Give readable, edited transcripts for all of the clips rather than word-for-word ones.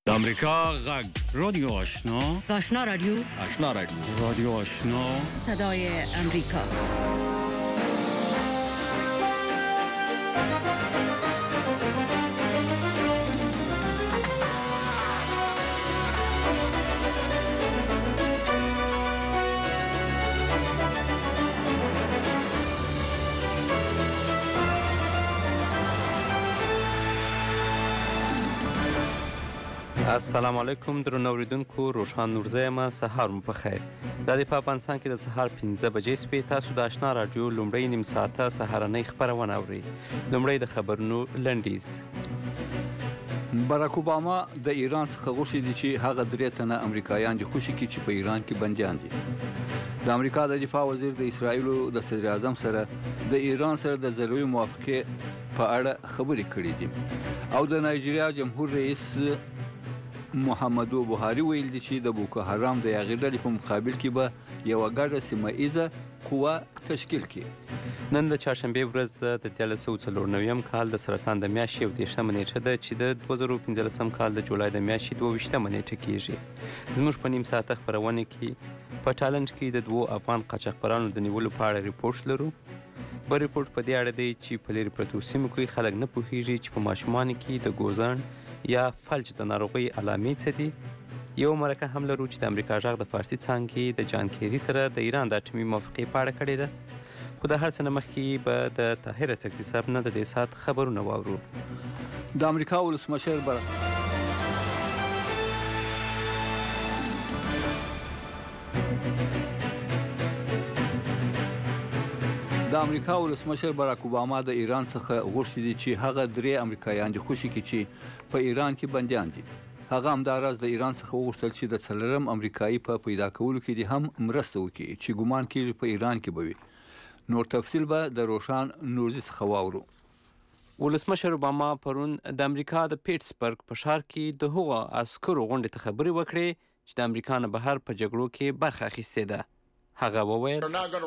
د امریکا غږ رادیو آشنا آشنا رادیو رادیو آشنا صدای امریکا. السلام علیکم درنو اوریدونکو، روشان نورزی یم. سهار مو په خیر. دا د افغانستان کې د سهار 15 بجې سپې. تاسو د آشنا راډیو لومړی نیم ساعته سهارنۍ خپرونه اورئ. لومړی د خبرونو لنډیز. باراک اوباما د ایران څخه غوښتي دي چې هغه 3 تنه امریکایان دي خوشي کړي چې په ایران کې بندیان دي. د امریکا د دفاع وزیر د اسرایلو د صدر اعظم سره د ایران سره د ضروري موافقې په اړه خبرې کړې دي او د نایجیریا جمهور رئیس محمدو بوهاري ویل دي چې د بوکو حرام د یاغي ډلې په مقابل کې به یوه ګډه سیمه ایزه قوه تشکیل کړي. نن د چهارشنبې ورځ د 1394 کال د سرطان د میاشتې 21 نیټه ده چې د 2015 کال د جولای د میاشتې 22 نیټه کیږي. زموږ په نیم ساعته خپرونه کې په ټالنج کې د 2 افغان قاچاقبرانو د نیولو په اړه ریپورت لرو. بل ریپورت په دې اړه دی چې په لرې پرتو سیمو کې خلک نه پوهیږي چې په ماشومانو کې د ګوزن یا فلج د ناروغۍ علامې څه دي. یو مرکه هم لرو چې د امریکا غږ د فارسي څانګې د جان کیری سره د ایران د اټومي موافقې په اړه کړې ده. خو د هر څه نه مخکې به د طاهر څکزي صاحب نه د دې ساعت خبرونه واورو. د امریکا ولسمشر باراک اوباما د ایران څخه غوښتي دي چې هغه 3 امریکایان دي خوشي کړي چې په ایران کې بندیان دي. هغه همداراز د ایران څخه وغوښتل چې د 4 امریکایي په پیدا کولو کې دي هم مرسته وکړي چې ګومان کېږي په ایران کې به وي. نور تفصیل به د روشان نورزي څخه واورو. ولسمشر اوباما پرون د امریکا د پیټسبرګ په ښار کې د هغو عسکرو غونډې ته خبرې وکړې چې د امریکا نه بهر په جګړو کې برخه اخیستې ده. هغه وویل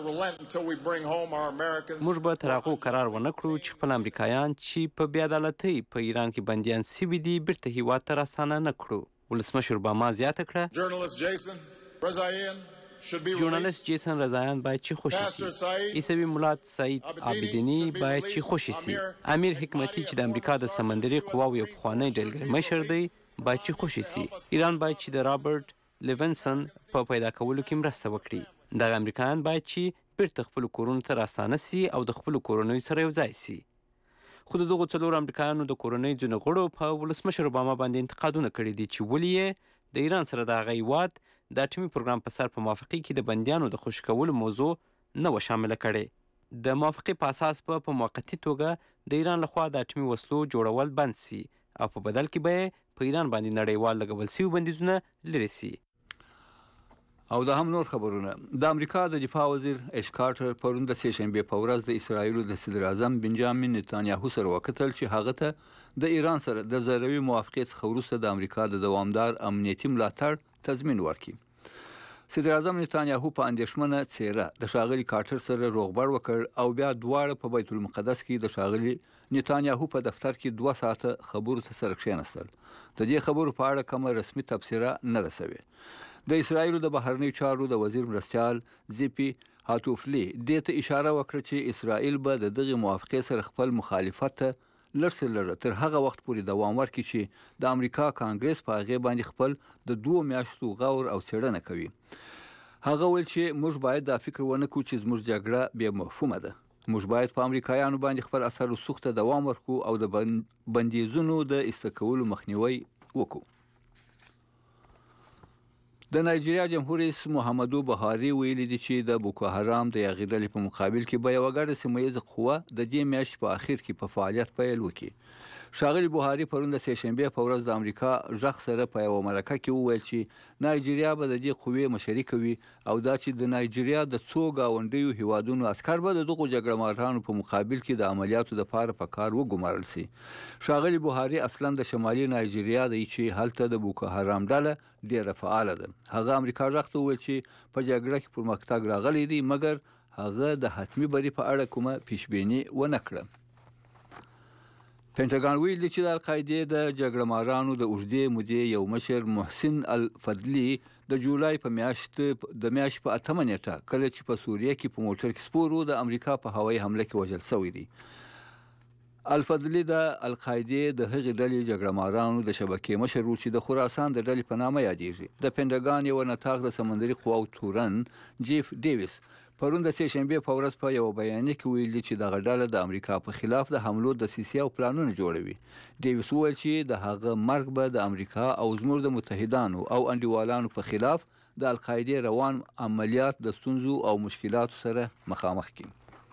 موږ به تر هغو قرار ونه کړو چې خپل امریکایان چې په بې عدالتۍ په ایران کې بندیان سوي دي بیرته هیواد ته راستانه نه کړو. ولسمشر اوباما زیاته کړه ژورنالیست جیسن رضایان باید چې خوشي سي. عیسوي ملات سعید عابدینی باید چې خوشي سي. امیر حکمتي چې د امریکا د سمندري قواو یو پخوانی ډلګی مشر دی باید چې خوشي سي. ایران باید چې د رابرټ لیونسن په پیدا کولو کې مرسته وکړي. دغه امریکایان باید چې بیرته خپلو کورونو ته راستانه سي او د خپلو کورنیو سره یو ځای سي. خو د دغو 4 امریکایانو د کورنۍ ځینو غړو په ولسمشر اوباما باندې انتقادونه کړي دي چې ولې یې د ایران سره د هغه هیواد د اټومي پروګرام په سر په موافقې کې د بندیانو د خوشي کولو موضوع نه وه شامله کړې. د موافقې په اساس په موقتي توګه د ایران لخوا د اټومي وسلو جوړول بند سي او په بدل کې به یې په ایران باندې نړیوال لګول سوي بندیزونه لرې سي. او د هم نور خبرونه. د امریکا د دفاع وزیر اش کارټر پرون د سهشنبې په ورځ د اسرایلو د صدر اعظم بنجامین نتانیاهو سره وکتل چې هغه ته د ایران سره د ضروري موافقې څخه وروسته د امریکا د دوامدار امنیتي ملاتړ تضمین ورکړي. صدر اعظم نتانیاهو په اندېښمنه څیره د ښاغلي کارټر سره روغبړ وکړ او بیا دواړه په بیت المقدس کې د ښاغلي نتانیاهو په دفتر کې 2 ساعته خبرو ته سره کښېنستل. د دې خبرو په اړه کومه رسمي تبصره نه ده سوې. د اسرایلو د بهرنیو چارو د وزیر مرستیال زیپی هاتوفلی دې ته اشاره وکړه چې اسرائیل به د دغه موافقې سره خپل مخالفت لړ تر هغه وخت پورې دوام ورکړي چې د امریکا کانګرس په هغه باندې خپل د 2 میاشتو غور او څېړنه کوي. هغه ویل چې موږ باید دا فکر ونه کړو چې زموږ جګړه بې مفهومه ده. موږ باید په امریکایانو باندې خپل اثر رسوخ ته دوام ورکړو او د بندیزونو د ایسته کولو مخنیوي وکړو. د نایجیریا جمهور رئیس محمدو بوهاري ویلي دي چې د بوکو حرام د یاغي ډلې په مقابل کې به یوه ګډه سیمه ایزه قوه د دې میاشتې په اخر کې په فعالیت پیل وکړي. ښاغلي بوهاري پرون د سهشنبې په ورځ د امریکا غږ سره په یوه مرکه کې وویل چې نایجیریا به د دې قوې مشري کوي او دا چې د نایجیریا د څو ګاونډیو هیوادونو عسکر به د دغو جګړه مارانو په مقابل کې د عملیاتو لپاره په کار وګمارل سي. ښاغلي بوهاري اصلا د شمالي نایجیریا دی چې هلته د بوکو حرام ډله ډیره فعاله ده. هغه امریکا غږ ته وویل چې په جګړه کې پرمختګ راغلی دی مګر هغه د حتمي بري په اړه کومه پیشبیني ونه کړه. پینټاګان ویل چې د القاعده د جګړه مارانو د اوږدې مودې یو مشر محسن الفضلی د جولای په میاشت په 8 نیټه کله چې په سوریه کې په موټر کې سپورو د امریکا په هوایي حمله کې وژل شوی دی. الفضلی د القاعده د هغې ډلې جګړه مارانو د شبکې مشر و چې د خراسان د ډلې په نامه یادېږي. د پینټاګان یو نطاق د سمندري قواو تورن جیف ډیویس پرون د سه شنبه په ورځ په یو بیان کې ویلي چې د غډاله د امریکا په خلاف د حملو د سیاسي او پلانونه جوړوي. ډیویس وویل چې د هغه مرګ به د امریکا او زموږ د متحدانو او انډیوالانو په خلاف د القاعده روان عملیات د ستونزو او مشکلاتو سره مخامخ کړي.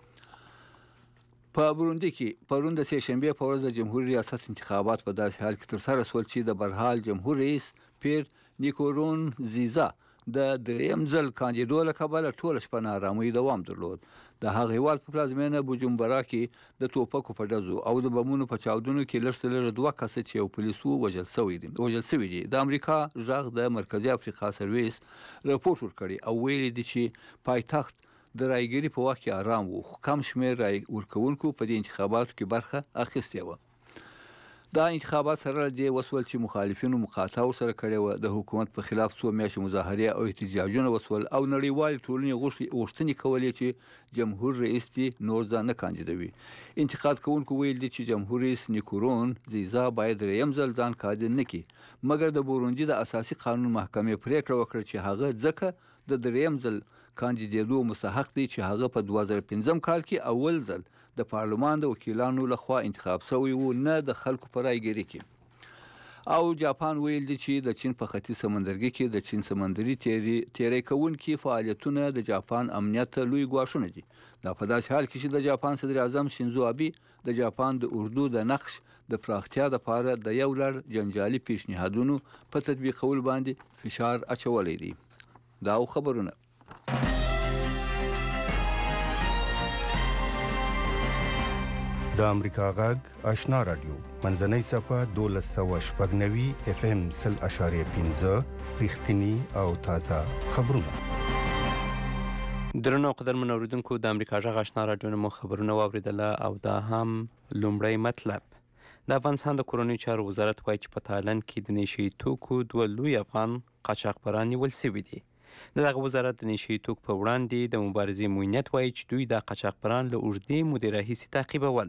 په بوروندي کې پرون د سه شنبه په ورځ د جمهوریت ریاست انتخابات په داسې حال کې ترسره شول چې د برحال جمهور رئیس پیر نیکورون زیزا د دریم ځل کاندیدو له کبله ټوله شپه نارامۍ دوام درلود. د هغه هیواد په پلازمینه بوجومبرا کې د توپکو په ډزو او د بمونو په چاودنو کې لږ تر لږه 2 کسه چې یو پولیسو وژل شوي دي. د امریکا غږ د مرکزی افریقا سرویس راپور ورکړی او ویلي دي چې پایتخت د رایګری په وخت کې آرام وو، خو کم شمیر رای ورکوونکو په دې انتخاباتو کې برخه اخیستې و. دا انتخابات سره د وسول چې مخالفینو مقاطعه سره کړې و، د حکومت په خلاف څو میاشتې مظاهره او احتجاجونه وسول او نړیوال ټولنې غوښتنې کولې چې جمهور رئیس دی نور ځان نه کاندیدوي. انتقاد کوونکو ویل دي چې جمهور رئیس نیکورون زیزا باید دریم ځل ځان کاندید نه کړي، مګر د بوروندي د اساسي قانون محکمې پریکړه وکړه چې هغه ځکه د دریم ځل کاندیدېدو مستحق دی چې هغه په 2015 کال کې اول ځل د پارلمان د وکیلانو لخوا انتخاب شوی و، نه د خلکو په رایګری کې. او جاپان ویل دي چې د چین په ختیځ سمندرګي کې د چین سمندري تیری کوونکي فعالیتونه د جاپان امنیت ته لوی ګواښونه دي. دا په داسې حال کې چې د جاپان صدر اعظم شینزو ابي د جاپان د اردو د نقش د پراختیا لپاره د یو لړ جنجالي پیشنهادونو په تطبیقولو باندې فشار اچولی دی. دا خبرونه د امریکا غږ آشنا رادیو منځنۍ صفه 1290 FM 0.5 رښتینی او تازه خبرونه. درنو قدرمن اوریدونکو، د امریکا غږ آشنا رادیو مو خبرونه واوریدله او دا هم لومړی مطلب. د افغانستان د کورنیو چارو وزارت وایي چې په تایلند کې د نشهیي توکو 2 لوی افغان قاچاقبران نیول شوي دي. دغه وزارت د نشهیي توکو په وړاندې د مبارزې موینت وایي چې دوی د قاچاقبران له اوږدې مودې راهیسې تعقیبول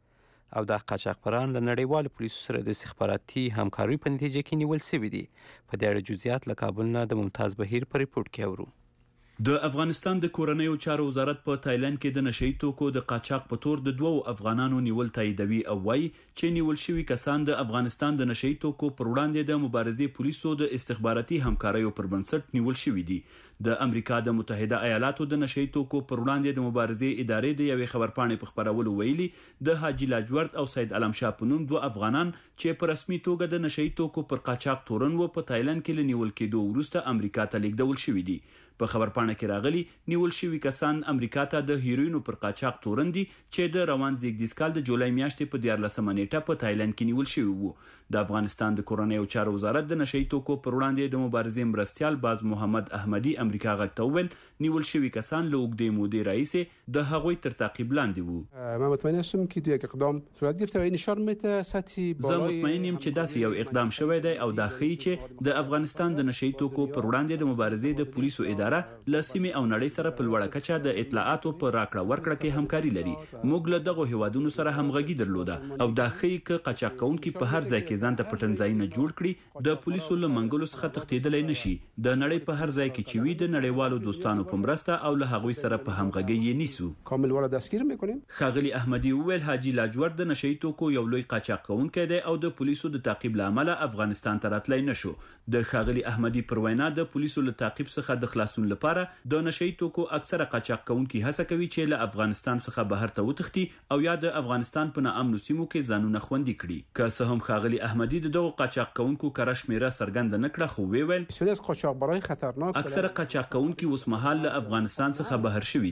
او د قاچاقبران له نړیوالو پولیسو سره د استخباراتي همکارۍ په نتیجه کې نیول شوي دي. په دې اړه جزئیات له کابل نه د ممتاز بهیر په ریپورټ کې اورو. د افغانستان د کورنیو چارو وزارت په تایلند کې د نشهیي توکو د قاچاق په تور د 2 افغانانو نیول تاییدوي او وایي چې نیول شوي کسان د افغانستان د نشهیي توکو پر وړاندې د مبارزې پولیسو د استخباراتي همکاریو پر بنسټ نیول شوي دي. د امریکا د متحده ایالاتو د نشهیي توکو پر وړاندې د مبارزې ادارې د یوې خبرپاڼې په خبرولو ویلي د حاجي لاجورد او سید علم شاه په نوم 2 افغانان چې په رسمي توګه د نشهیي توکو پر قاچاق تورن و په تایلند کې لنیول کېدو وروسته امریکا ته لیږدول شوي دي. په خبرپاڼه کې راغلي نیول شوي کسان امریکا ته د هیروینو پر قاچاق تورن دي چې د روان زیږدیز کال د جولای میاشتې په 14 نیټه په تایلند کې نیول شوي وو. د افغانستان د کورنیو چارو وزارت د نشهیي توکو پر وړاندې د مبارزې مرستیال باز محمد احمدي امریکا غږ ته وویل نیول شوي کسان له اوږدې مودې راهیسې د هغوی تر تعقیب لاندې وو. من مطمئن هستم که یک اقدام صورت گرفته و این نشان میده سطحی بالای. زه مطمئن یم چې داسې یو اقدام شوی دی او دا ښیي چې د افغانستان د نشهیي توکو پر وړاندې د مبارزې د پولیسو اداره له سیمې او نړۍ سره په لوړه کچه د اطلاعاتو په راکړه ورکړه کې همکاري لري. موږ له دغو هیوادونو سره همغږي درلوده او دا ښیي چې قاچاق کوونکي په هر ځای کې ځان ته پټنځایونه جوړ کړي د پولیسو له منګلو څخه تښتېدلی نشي. د نړۍ په هر ځای کې چې وي د نړیوالو دوستانو په مرسته او له هغوی سره په همغږي یې نیسو. کامل ولا دستگیر میکنیم. ښاغلي احمدي وویل حاجي لاجورد د نشهیي توکو یو لوی قاچاق کوونکی دی او د پولیسو د تعقیب له امله افغانستان ته راتلی نشو. د ښاغلي احمدي پر وینا د پولیسو له تعقیب څخه د خلاصون لپاره د نشهیي توکو اکثره قاچاق کوونکي هڅه کوي چې له افغانستان څخه بهر ته وتښتي او یا د افغانستان په ناامنو سیمو کې ځانونه خوندي کړي. که څه هم ښاغلي احمدي دغه قاچاق کوونکو کره شمیره څرګنده نه کړه، خو ویل بسیاری از قاچاقبران خطرناک اکثره قاچاق کوونکي اوس مهال له افغانستان څخه بهر شوي دي.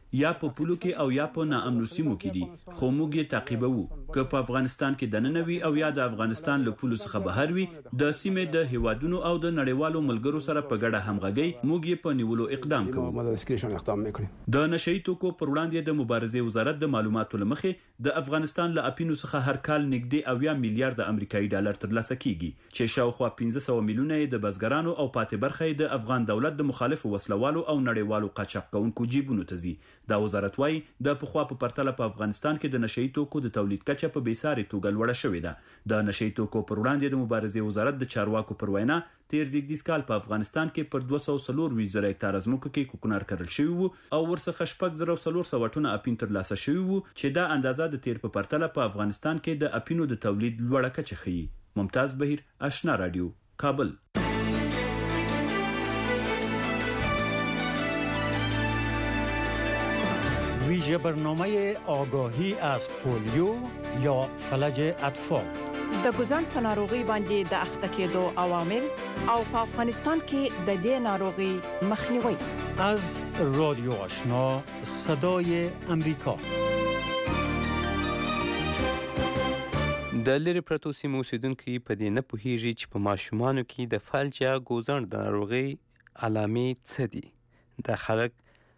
یا په پولو کې او یا په ناامنو سیمو کې دي خو موږ یې تعقیبوو که په افغانستان کې دننه وي او یا د افغانستان له پولو څخه بهر وي د سیمې د هیوادونو او د نړیوالو ملګرو سره په ګډه همغږي موږ یې په نیولو اقدام کوو. د نشئی توکو پر وړاندې د مبارزې وزارت د معلوماتو لمخې د افغانستان له اپینو څخه هر کال نږدې 80 میلیارډ امریکایي ډالر ترلاسه کیږي چې شاوخوا 1500 میلیونه د بزګرانو او پاتې برخه د افغان دولت د مخالفو وسلوالو او نړیوالو قاچاق کوونکو جیبونو ته ځي. دا وزارت وايي د پخوا په پرتله په افغانستان کې د نشئی توکو د تولید کچه په بیسارې توګه لوړه شوې ده. د نشئی توکو پر وړاندې د مبارزې وزارت د چارواکو پر وینا تیر زیږدیز کال په افغانستان کې پر 240,000 هکتاره ځمکو کې کوکنار کرل شوی وو او ورڅخه 4,400 ټنه اپین ترلاسه شوی وو چې دا اندازه د تیر په پرتله په افغانستان کې د اپینو د تولید لوړه کچه ښيي. ممتاز بهیر، آشنا رادیو، کابل. ویژه برنامه آگاهی از پولیو یا فلج اطفال. د ګوزن په ناروغي باندې د اخته کېدو عوامل او په افغانستان کې د دې ناروغي مخنیوي. از رادیو آشنا صدای امریکا. د لری پرتو سیمو اوسیدونکو په دې نه پوهیږي چې په ماشومانو کې د فلج یا ګوزن د ناروغي علامې څه دي. د خلک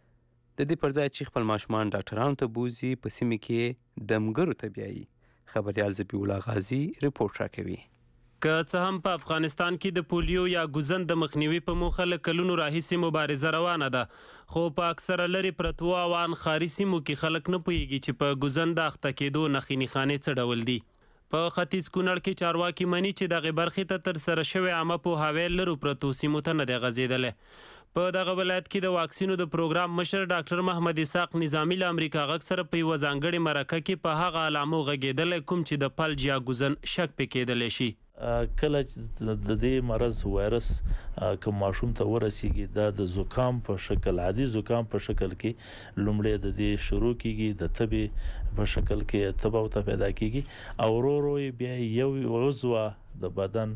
د دې پر ځای چې خپل ماشومان ډاکټرانو ته بوزي په سیمه کې دمګرو ته بیایي. خبريال ذبیح الله غازی ریپورت راکوي. که څه هم په افغانستان کې د پولیو یا ګوزن د مخنیوي په موخه له کلونو راهیسې مبارزه روانه ده خو په اکثره لري پرتو او خاري سیمو کې خلک نه پوهیږي چې په ګوزن د اخته کېدو نښې نښانې څه ډول دي. په ختیځ کونړ کې چارواکي مني چې دغه برخې ته تر سره شوی عامه پوهاوی لرو پرتو سیمو ته نه دی غځېدلی. په دغه ولایت کې د واکسینو د پروګرام مشر ډاکټر محمد اسحاق نظامی له امریکا غږ سره په یوه ځانګړې مرکه کې په هغه علامو غږېدلی کوم چې د فلج یا ګوزن شک پې کېدلی شي. کله د دې مرض وایرس کوم ماشوم ته ورسیږي دا د زکام په شکل عادي زکام په شکل کې لومړی د دې شروع کیږي د تبې په شکل کې تبه او پیدا کیږي او ورو بیا یو عضو د بدن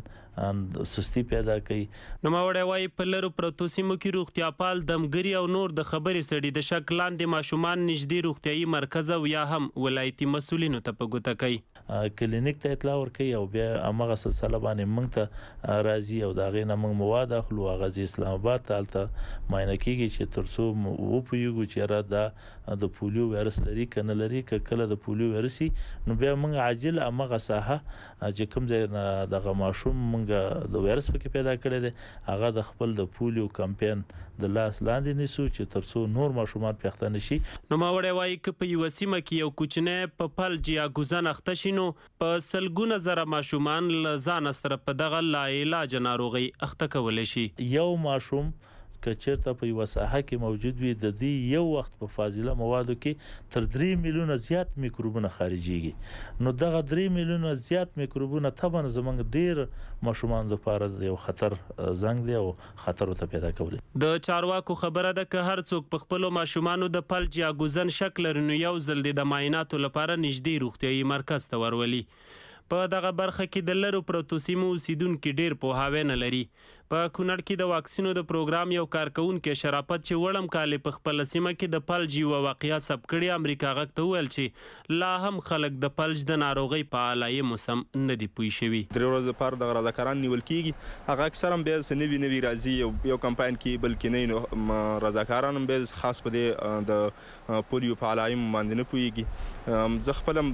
سستی پیدا کوي. نو ماوړی وايي په لرو پرتو سیمو کې روغتیاپال دمګري او نور د خبرې سړي د شک لاندې ماشومان نږدې روغتیايي مرکز او یا هم ولایتي مسؤلینو ته په ګوته کوي. کلینیک ته اطلاع ورکوي او بیا هغه سلسله باندې موږ ته راځي او دا غي نه موږ مواد اخلو هغه اسلام آباد ته معاینه کیږي چې ترڅو و پویګو چې را دا د پولیو وایرس لري کنه لري کله د پولیو وایرسي نو بیا موږ عاجل هغه ساحه چې کوم ځای دغه ماشوم موږ د وایرس پکې پیدا کړی دی هغه د خپل د پولیو کمپاین د لاس لاندې نیسو چې ترڅو نور ماشومان پېښته نشي. نو ماوړی وايي که په یو سیمه کې یو کوچنی په فلج یا ګوزن اخته شي نو په سلګونه زره ماشومان له ځان سره په دغه لا علاج ناروغي اخته کولی شي. یو ماشوم که چیرته په یو ساحه کې موجود وي د دې یو وخت په فاضله موادو کې تر 3 میلیونه زیات میکروبونه خارجيږي نو دغه 3 میلیونه زیات میکروبونه طبعا زمونږ ډیر ماشومان لپاره یو خطر زنګ دی او خطر ته پیدا کوي. د چارواکو خبره ده که هر څوک په خپل ماشومانو د فلج یا ګوزن شک لري نو یو ځل د معایناتو لپاره نږدې روغتیايي مرکز ته ورولي. په دغه برخه کې د لرو پرتو سیمو اوسیدونکو ډیر پوهاوی نه لري. په کونړ کې د واکسینو د پروګرام یو کارکونکو شرافت چې وړم کال په خپل سیمه کې د فلج یو واقعیا سب کړي امریکا غږ ته ویل چې لا هم خلک د فلج د ناروغي په علایمو موسم نه دی پوي شوی. درې ورځې لپاره د رضاکاران نیول کیږي هغه اکثرا به سنوي راځي یو کمپاین کې بلکې نه نو رضاکاران به خاص په دې د پولیو په علایمو باندې نه پويږي. زه خپل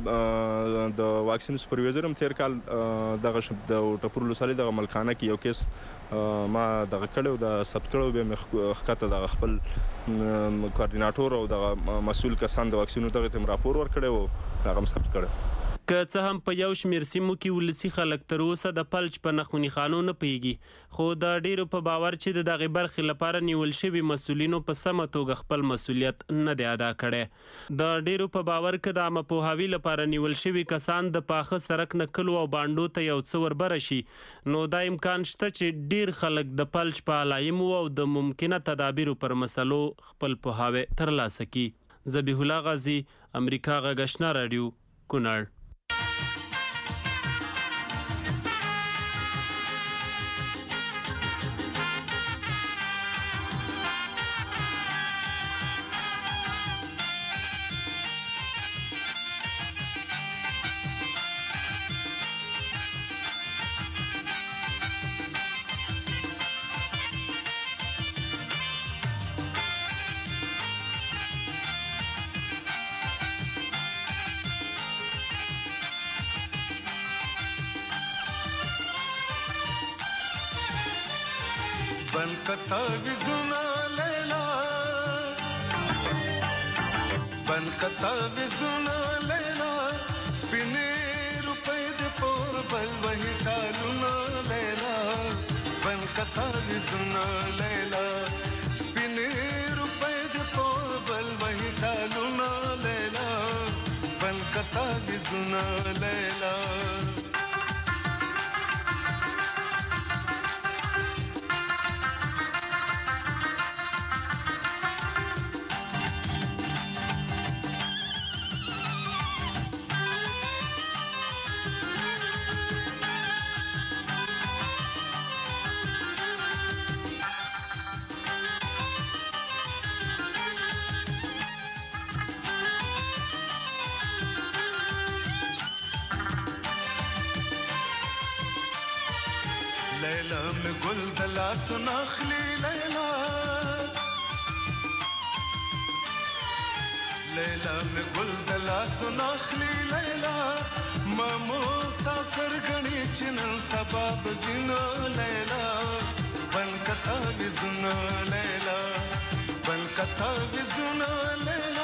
د واکسین سپروایزر تیر کال دغه د ټپور لوسالي د ملکانه کې یو کیس ما دغه کړو د ثبت کړو به مخکته د خپل کوارډیناټور او د مسؤل کسان د واکسینو دغه تم راپور ورکړو هغه ثبت کړو. که څه هم په یو شمیر سیمو کې ولسی خلک تر اوسه د فلج په نښونی خانو نه پیږي خو د ډیرو په باور چې د دغه برخې لپاره نیول شوی مسؤلینو په سمه توګه خپل مسؤلیت نه دی ادا کړی. د ډیرو په باور کې د عامه پوهاوی لپاره نیول شوی کسان د پاخه سرک نکلو او باندو ته یو څه وربره شي نو دا امکان شته چې ډیر خلک د فلج په علایمو او د ممکنه تدابیرو پر مسلو خپل پوهاوی ترلاسه کړي. ذبیح الله غازی، امریکا غږ آشنا رادیو، کونړ. बन कथा विजुना लैला बन कथा विजुना लैला स्पिने रुपए दे पोर बल वही टालुना लैला बन कथा विजुना लैला स्पिने रुपए दे पोर बल वही टालुना लैला बन कथा विजुना लैला लैला में गुल दला सुनाखली लैला लैला में गुल दला सुनाखली लैला मामो साफर गणी चिनन सबाब जिना लैला बन कथा विजुना लैला बन कथा विजुना लैला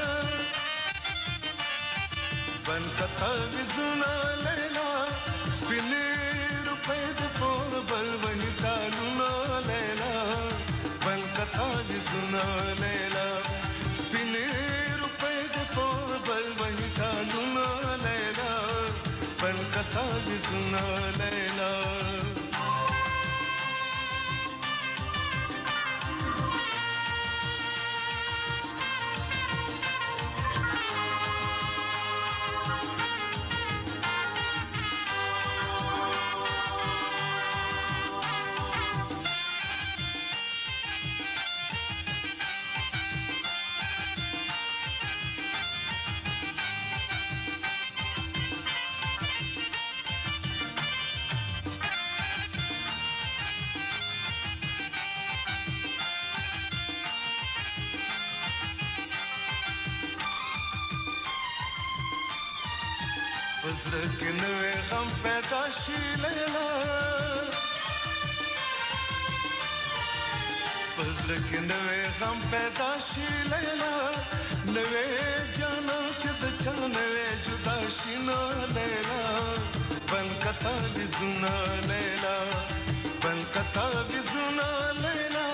बन कथा विजुना लैला स्पिने रुपए पोर बल वही टालुना लैला बन कथा विजुना लैला स्पिने रुपए पोर बल वही टालुना लैला बन कथा विजुना लैला के नवे गम पैदाशी लैला फजल के नवे गम पैदाशी लैला नवे जाना चिद चल नवे जुदाशी ना लैला बन कथा विजुना लैला बन कथा विजुना लैला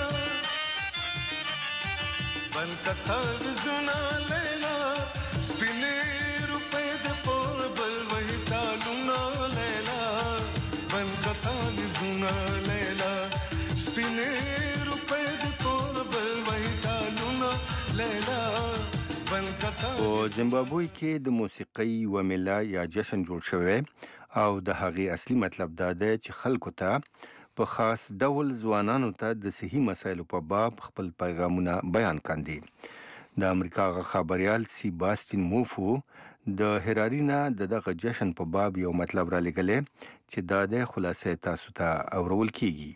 बन कथा विजुना लैला स्पिने रुपए दे पोर बल वही टालुना लैला बन कथा विजुना लैला स्पिने रुपए दे पोर बल वही टालुना लैला बन कथा او زیمبابوې کې د موسیقۍ و میله یا جشن جوړ شوی او د هغې اصلي مطلب دا دی چې خلکو ته په خاص ډول ځوانانو ته د صحي مسایلو په باب خپل پیغامونه بیان کاندي د امریکا خبريال سیباستین موفو د هرارینا دغه جشن په باب یو مطلب را لګلې چې دا د خلاصې تاسو ته اورول کیږي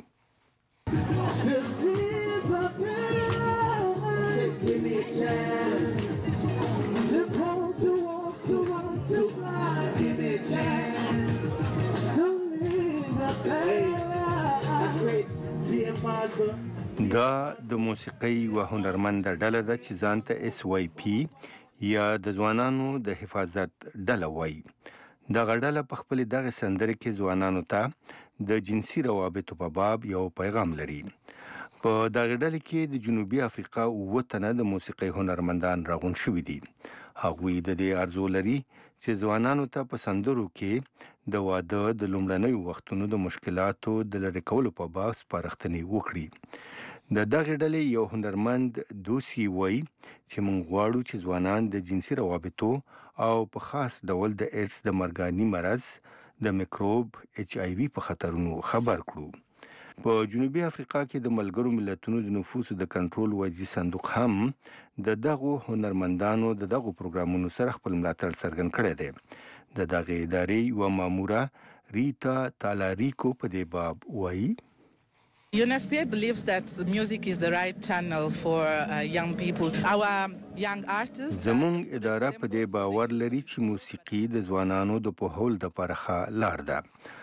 دا د موسیقۍ و هنرمند ډله ده چې ځان ته SYP یا د ځوانانو د حفاظت ډله وایي دغه ډله په خپل دغه سندره کې ځوانانو ته د جنسي روابطو په باب یو پیغام لري په دغه ډله کې د جنوبي افریقا وطنه د موسیقۍ هنرمندان راغون شوي دي هغوی د دې ارزو لري چې ځوانانو ته په سندرو کې د واده د لومړنیو وختونو د مشکلاتو د لرې کولو په باب سپارښتنې وکړي د دغه ډلې یو هنرمند دوسی وایي چې موږ غواړو چې ځوانان د جنسي روابطو او په خاص ډول د ایډز د مرګاني مرض د میکروب HIV په خطرونو خبر کړو په جنوبي افریقا کې د ملګرو ملتونو د نفوسو د کنټرول وایي صندوق هم د دغه هنرمندانو د دغه پروګرامونو سره خپل ملاتړ څرګند کړی دی د دغه ادارې و ماموره ریتا تالاریکو په دې باب وایي UNFPA believes that music is the right channel for young people. Our young artists زمون اداره په دې باور لري چې موسیقي د ځوانانو د پوهول د پرخه لار ده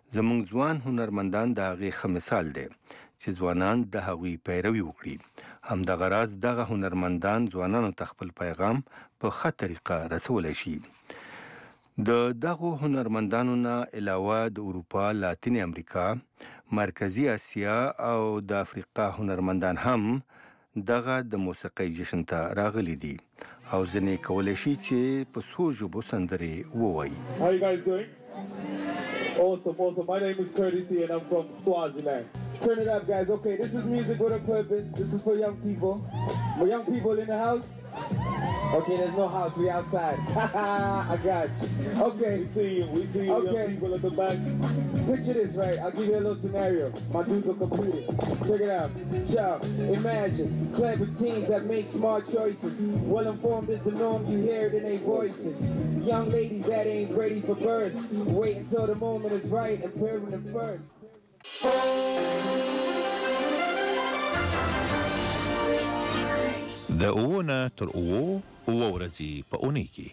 زموږ ځوان هنرمندان د هغې ښه مثال دی چې ځوانان د هغوی پیروي وکړي. همدغه راز دغه هنرمندان ځوانانو ته خپل پیغام په ښه طریقه رسولی شي. د دغو هنرمندانو نه علاوه د اروپا، لاتین امریکا، مرکزی اسیا او د افریقا هنرمندان هم دغه د موسیقۍ جشن ته راغلي دي او ځینې کولی شي چې په څو ژبو سندرې ووایي. How you guys doing? Awesome. My name is Curtis and I'm from Swaziland. Turn it up, guys. Okay, this is music with a purpose. This is for young people. My young people in the house? Okay, there's no house. We outside. I got you. Okay. We see you okay. Young people at the back. Picture this, right? I'll give you a little scenario. My dudes will complete it. Check it out. Ciao. Imagine clever teens that make smart choices. Well informed is the norm. You hear it in their voices. Young ladies that ain't ready for birth. Wait until the moment is right and parent them first. د اوونه تر اوه ورځې په اونۍ کې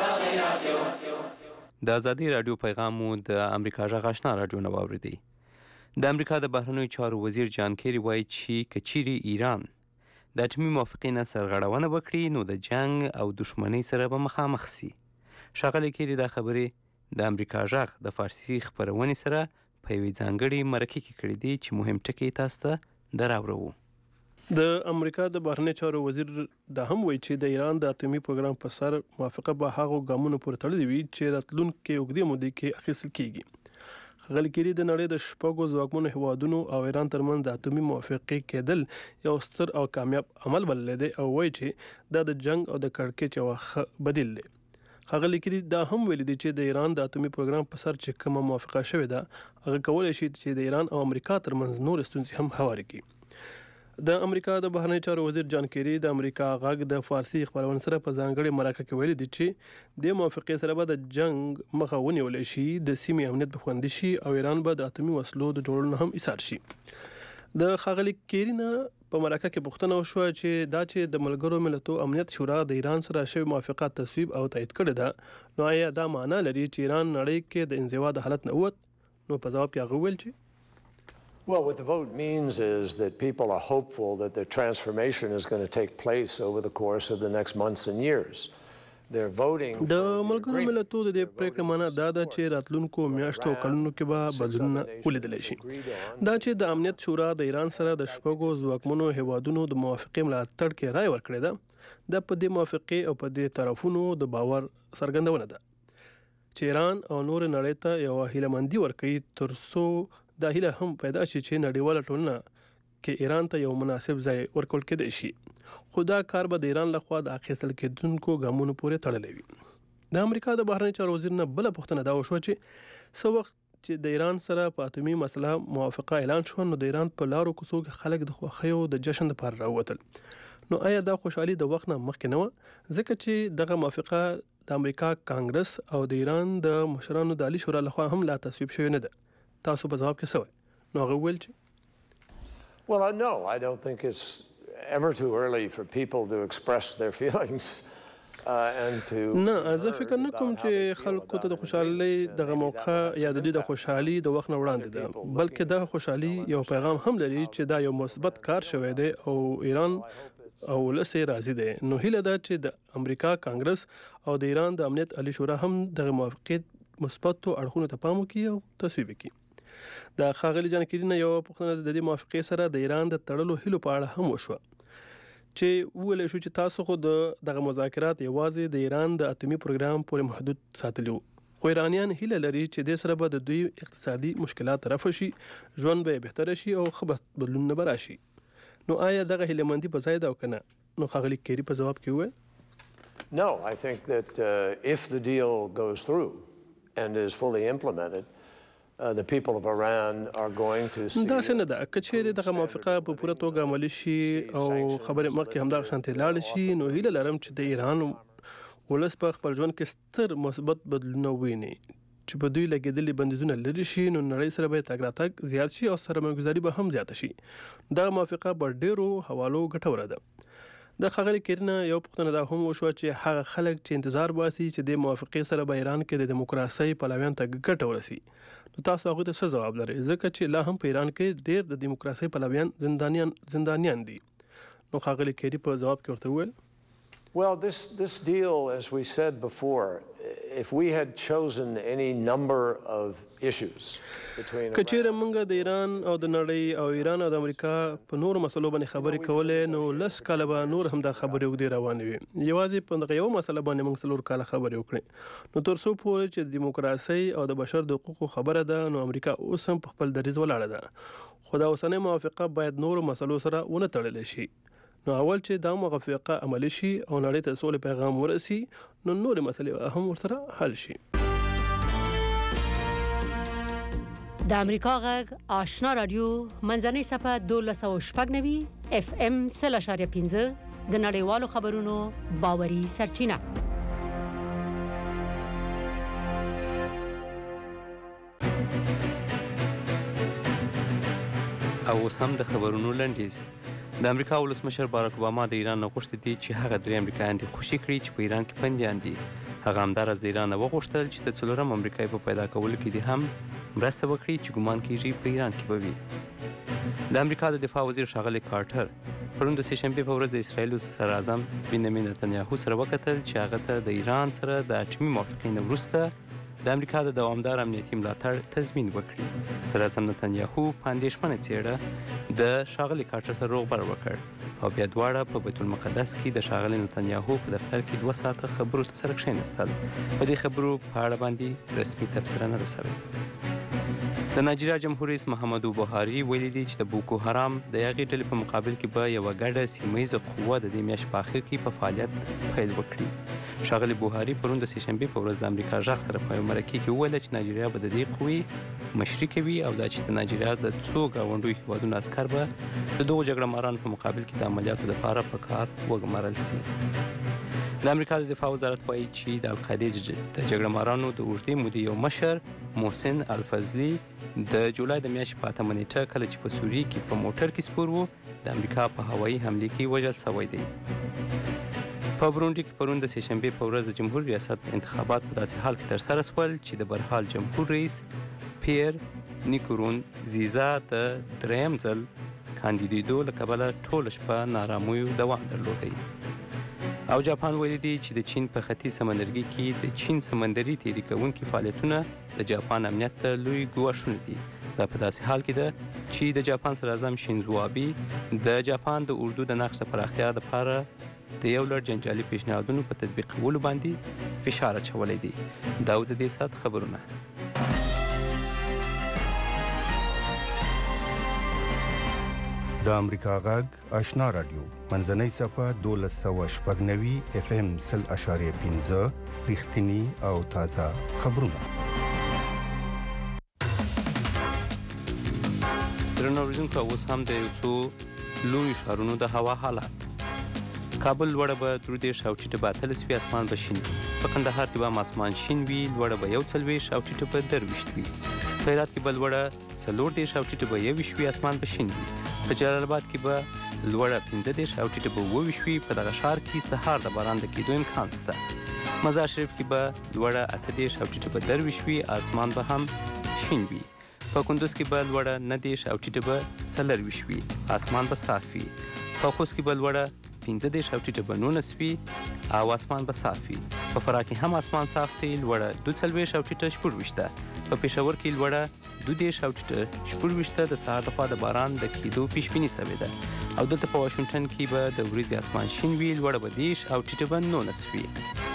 د ازادي رادیو پیغام مو د امریکا غږ آشنا رادیو نه واورېدی. د امریکا د بهرنیو چارو وزیر جان کیری وایي چې که چیرې ایران د اټومي موافقې نه سرغړونه وکړي نو د جنګ او دښمنۍ سره به مخامخ سي. ښاغلی کیری دا خبرې د امریکا غږ د فارسي خپرونې سره په یوې ځانګړې مرکې کې کړي دي چې مهم ټکي تاسو ته دراوړو. د امریکا د بهرنیو چارو وزیر دا هم وایي چې د ایران د اټومي پروګرام په سر موافقه به هغو ګامونو پورې تړلې وي چې راتلونکې اوږدې مودې کې اخیستل کیږي. ښاغلی کیری د نړۍ د شپږو ځواکمنو هیوادونو او ایران ترمنځ د اټومي موافقې کېدل یو ستر او کامیاب عمل بللی دی او وایي چې دا د جنګ او د کړکېچ یو ښه بدیل دی. ښاغلی کیری دا هم ویلي دی چې د ایران د اټومي پروګرام په سر چې کومه موافقه شوې ده هغه کولی شي چې د ایران او امریکا ترمنځ نور ستونزې هم هوارې کړي. د امریکا د بهرنیو چارو وزیر جان کیری د امریکا غږ د فارسي خپرونې سره په ځانګړې مرکه کې ویلي دي چې د موافقې سره به د جنګ مخه ونیولی شي، د سیمې امنیت به خوندي شي او ایران به د اټومي وسلو د جوړولو هم ایثار شي. د ښاغلي کیری نه په مرکه کې پوښتنه وشوه چې دا چې د ملګرو ملتونو امنیت شورا د ایران سره شوې موافقه تصویب او تایید کړې ده نو آیا دا معنا لري چې ایران نړۍ کې د انزوا د حالت نه ووت؟ نو په ځواب کې هغه وویل چې Well, what the vote means is that people are hopeful that the transformation is going to take place over the course of the next months and years. They're voting. د ملګرو ملتونو د پریکړې معنا دا ده چې راتلونکو میاشتو او کلونو کې به بدلونونه ولیدلی شي. دا چې د امنیت شورا د ایران سره د شپږو ځواکمنو هیوادونو د موافقې ملاتړ کې رای ورکړې ده دا په دې موافقې او په دې طرفونو د باور څرګندونه ده چې ایران او نور نړۍ ته یو هیلهمندي ورکوي ترڅو دا هیله هم پیدا شي چې نړیواله ټولنه کې ایران ته یو مناسب ځای ورکول کېدای شي. خو دا کار به د ایران لخوا د اخیستل کېدونکو ګامونو پورې تړلی وي. د امریکا د بهرنیو چارو وزیر نه بله پوښتنه دا وشوه چې څه وخت چې د ایران سره په اټومي مسله موافقه اعلان شوه نو د ایران په لارو کوڅو کې خلک د خوښیو د جشن لپاره راووتل. نو آیا دا خوشحالي د وخت نه مخکې نه وه؟ ځکه چې دغه موافقه د امریکا کانګرس او د ایران د مشرانو د عالي شورا لخوا هم لا تصویب شوې نه ده. تاسو په ځواب کې څه وایي؟ نو هغه وویل چې Well, no, I don't think it's ever too early for people to express their feelings and to نه زه فکر نه کوم چې خلکو ته د خوشحالۍ دغه موقع یا د دوی د خوشحالي د وخت نه وړاندې ده، بلکې دغه خوشحالي یو پیغام هم لري چې دا یو مثبت کار شوی دی او ایران او ولس راضي دی. نو هیله ده چې د امریکا کانګرس او د ایران د امنیت عالي شورا هم دغه موافقې مثبتو اړخونو ته پام وکړي او تصویب کړي. د ښاغلي جان کیری نه یو پوښتنه د دې موافقې سره د ایران د تړلو هیلو په اړه هم وشوه چې وویلی شو چې تاسو خو دغه مذاکرات یوازې د ایران د اټومي پروګرام پورې محدود ساتلي وو، خو ایرانیان هیله لري چې دې سره به د دوی اقتصادي مشکلات رفع شي، ژوند به یې بهتره شي او ښه بدلونونه به راشي. نو آیا دغه هیلهمندي په ځای ده او که نه؟ نو ښاغلي کیری په ځواب کې وویل No, I think that if the deal goes through and is fully implemented, the people of Iran are going to see. دا څنګه ده که چیرې دغه موافقه په پوره توګه عملي شي او خبرې مخکې همدغه شانتې لاړې شي نو هیله لرم چې د ایران ولس په خپل ژوند کې ستر مثبت بدلونونه وویني چې په دوی لګېدلي بندیزونه لرې شي نو نړۍ سره به تګ راتګ زیات شي او سرمایه‌ګذاري به هم زیاته شي. دغه موافقه په ډېرو حوالو ګټوره ده. د ښاغلي کیری نه یو پوښتنه دا هم وشوه چې هغه خلک چې انتظار باسي چې د موافقې سره به ایران کې د دیموکراسۍ پلویانو ته ګټه ورسي نو تاسو هغه ته څه جواب لرئ ځکه چې لا هم په ایران کې ډېر د دیموکراسي پلویان زندانیان دي نو ښاغلي کیری په جواب کې ورته وویل Well, this deal, as we said before, if we had chosen any number of issues between کچېره موږ د ایران او د نړۍ او ایران او د امریکا په نور مسلو باندې خبرې کولې نو لس کاله به نور هم دا خبرې وګړي روانې وي یوازې په دغه یو مسله باندې موږ څلور کاله خبرې وکړې نو تر څو پورې چې د دیموکراسي او د بشر د حقوقو خبره ده نو امریکا اوس هم په خپل دریځ ولاړه ده خو دا اوسنۍ موافقه باید نور مسلو سره ونه تړل شي نو اول چې دا موافقه عملی شي او نړۍ ته سولې پیغام ورسي نو نورې مسلې هم ورسره حل شي د امریکا غږ آشنا رادیو منځنۍ صفحه 1290 اف ام 0.15 د نړیوالو خبرونو باوري سرچینه او سم د خبرونو لنډیز د امریکا ولسمشر باراک اوباما د ایران نه غوښتي دي چې هغه درې امریکایان دي خوشي کړي چې په ایران کې بندیان دي هغه همداراز د ایران نه وغوښتل چې د څلورم امریکایي په پیدا کولو کې دي هم مرسته وکړي چې ګمان کیږي په ایران کې به وي د امریکا د دفاع وزیر ښاغلی کارټر پرون د سهشنبې په ورځ د اسرایل صدر اعظم بنیامین نتنیاهو سره وکتل چې هغه ته د ایران سره د اټومي موافقې نه وروسته د امریکا د دوامدار امنیتي ملاتړ تضمین وکړي صدر اعظم نتنیاهو په اندېښمنه څېره د ښاغلي کارټر سره روغبړ وکړ او بیا دواړه په بیت المقدس کې د ښاغلي نتنیاهو په دفتر کې 2 ساعته خبرو ته سره کښېنستل په دې خبرو په اړه باندې رسمي تبصره نه ده سوې د نایجیریا جمهور رئیس محمدو بوهاري ویلي دي چې د بوکو حرام د هغې ډلې په مقابل کې به یوه ګډه سیمه ییزه قوه د دې میاشتې په اخر کې په فعالیت پیل وکړي ښاغلي بوهاري پرون د سهشنبې په ورځ د امریکا غږ سره په یو مرکې کې وویل چې نایجیریا به د دې قوې مشري کوي او دا چې د نایجیریا د څو ګاونډیو هیوادونو عسکر به د دغو جګړه مارانو په مقابل کې د عملیاتو لپاره په کار وګمارل سي د امریکا د دفاع وزارت وایي چې د القاعدې د جګړه مارانو د اوږدې مودې یو مشر محسن الفضلي د جولای د میاشتې په 8 نیټه کله چې په سوریې کې په موټر کې سپور و د امریکا په هوایي حملې کې وژل شوی دی په برونډي کې پرون د سهشنبې په ورځ د جمهور ریاست انتخابات په داسې حال کې ترسره شول چې د برحال جمهور رئیس پیر نیکورونزیزا د دریم ځل کاندیدېدو له کبله ټوله شپه نارامیو دوام درلودی او جاپان ویلي دی چې د چین په ختیځ سمندرګي کې د چین سمندري تېري کوونکي فعالیتونه د جاپان امنیت ته لوی ګواښونه دي دا په داسې حال کې ده چې د جاپان صدر اعظم شینزو آبي د جاپان د اردو د نقش د پراختیا لپاره د یو لړ جنجالي پیشنهادونو په تطبیقولو باندې فشار اچولی دی دا د دې ساعت خبرونه د امریکا غږ آشنا رادیو منځنۍ صفحه 1290 اف ام 0.15 رښتینی او تازه خبرونه درنو اوریدونکو اوس هم د یو څو لویو ښارونو د هوا حالات کابل لوړه به 3 او ټیټه به 30 اسمان به شین په کندهار کې به اسمان شین وي لوړه به 41 او ټیټه به 23 وي په هرات کې به لوړه 40 او ټیټه به 21 اسمان به شین وي په جلال آباد کې به لوړه 15 او ټیټه به 22 وي په دغه ښار کې سهار د باران د کېدو امکان شته مزار شریف کې به لوړه 18 او ټیټه به 23 وي اسمان به هم شین وي په کندوز کې به لوړه 19 او ټیټه به 24 وي اسمان به صاف وي په خوست کې به لوړه 15 او ټیټه به 19 وي او اسمان به صاف وي په فراه کې هم اسمان صاف دی لوړه 42 او ټیټه 24 په پېښور کې لوړه 22 او ټیټه 24 د سهار لخوا د باران د کېدو پیشبیني شوې ده او دلته په واشنګټن کې به د ورځې اسمان شین وي لوړه به 10 او ټیټه به 19 وي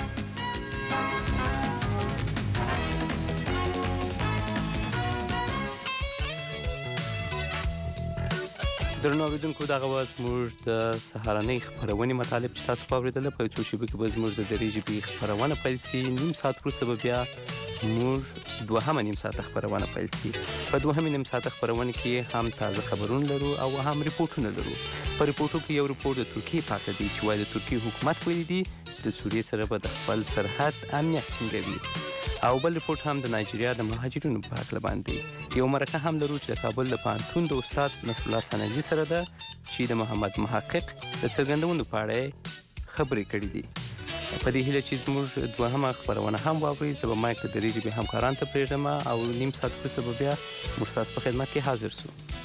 درنو اوریدونکو دغه وخت موږ د سهارنۍ خبرونې مطالب چې تاسو واورېدل په څو شیبو کې به زموږ د درې ژبې خبرونه پیل شي نیم ساعت وروسته به بیا موږ دوهمه نیم ساعت خبرونه پیل شي په دوهمه نیم ساعت خبرونه کې هم تازه خبرونه لرو او هم ریپورتونه لرو په ریپورتو کې یو ریپورت د ترکیې پاته دی چې وايي د ترکیې حکومت ویلي دی د سوریې سره به د خپل سرحد امنیت ټینګوي او بل ریپورت هم د نایجیریا د مهاجرینو په هکله باندې یو مرکه هم لرو چې د کابل د پوهنتون د استاد نصر الله سنجي سره ده چې د محمد محقق د څرګندونو په اړه خبرې کړې دي په دې هیله چې زموږ دوهمه خبرونه هم واورئ. زه به مایک ته درېږي به همکاران ته پرېږدم او نیم ساعت وروسته به بیا موږ ستاسو په خدمت کې حاضر سو.